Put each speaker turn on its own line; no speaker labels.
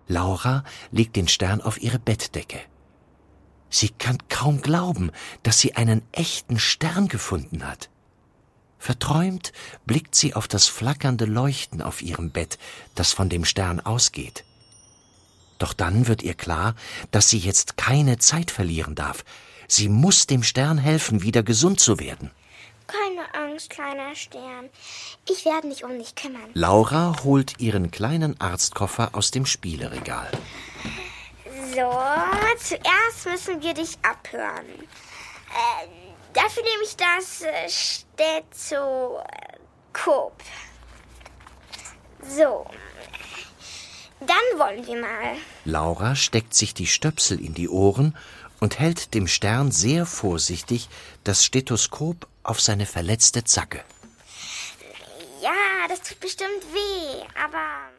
Laura legt den Stern auf ihre Bettdecke. Sie kann kaum glauben, dass sie einen echten Stern gefunden hat. Verträumt blickt sie auf das flackernde Leuchten auf ihrem Bett, das von dem Stern ausgeht. Doch dann wird ihr klar, dass sie jetzt keine Zeit verlieren darf. Sie muss dem Stern helfen, wieder gesund zu werden.
Keine Angst, kleiner Stern. Ich werde mich um dich kümmern.
Laura holt ihren kleinen Arztkoffer aus dem Spieleregal.
So, zuerst müssen wir dich abhören. Dafür nehme ich das Stethoskop. So, dann wollen wir mal.
Laura steckt sich die Stöpsel in die Ohren und hält dem Stern sehr vorsichtig das Stethoskop auf seine verletzte Zacke.
Ja, das tut bestimmt weh, aber...